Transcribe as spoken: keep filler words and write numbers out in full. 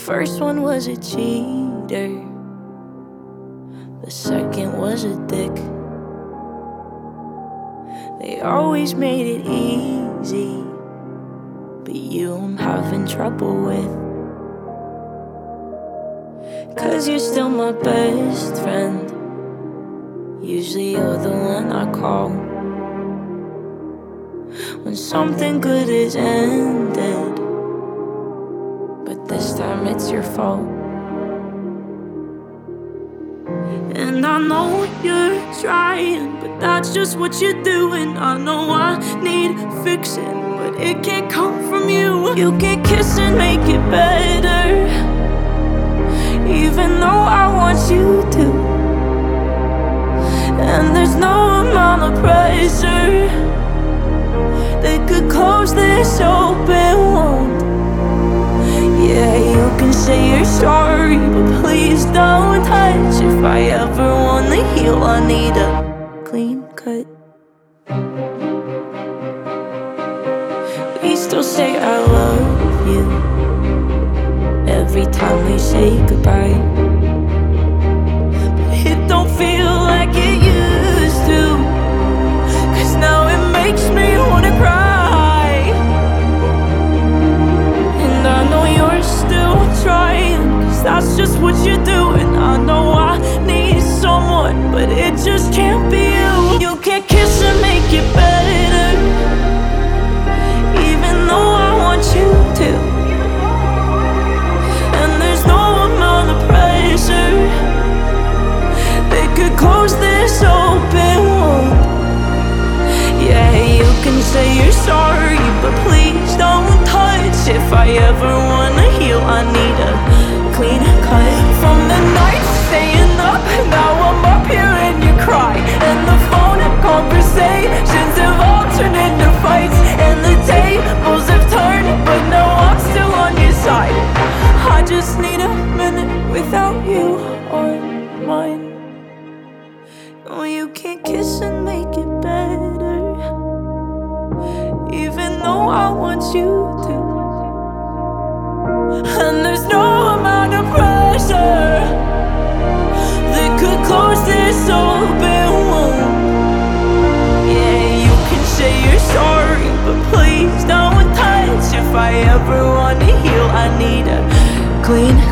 first one was a cheater, the second was a dick. They always made it easy, but you I'm having trouble with. Cause you're still my best friend, usually you're the one I call when something good is ended, but this time it's your fault. And I know you're trying, but that's just what you're doing. I know I need fixing, but it can't come from you. You can kiss and make it better, even though I want you to. And there's no amount of pressure that could close this open wound. Yeah, you can say you're sorry, but please don't touch. If I ever wanna heal, I need a clean cut. We still say I love you every time we say goodbye, but it don't feel like it used to, cause now it makes me wanna cry. And I know you're still trying, cause that's just what you're doing. I know I need someone, but it just can't be you. You can't kiss and make it better, even though I want you to. And there's no amount of pressure that could close this open wound. Yeah, you can say you're sorry, but please don't touch. If I ever wanna heal, I need a clean cut. From the nights staying up, now I'm up here and you cry. And the phone conversations have all turned into fights, and the tables have turned, but now I'm still on your side. I just need a minute without you on mine. No, you can't kiss and make it better, even though I want you to. And there's no amount of pressure that could close this open wound. Yeah, you can say you're sorry, but please don't touch. If I ever wanna heal, I need a clean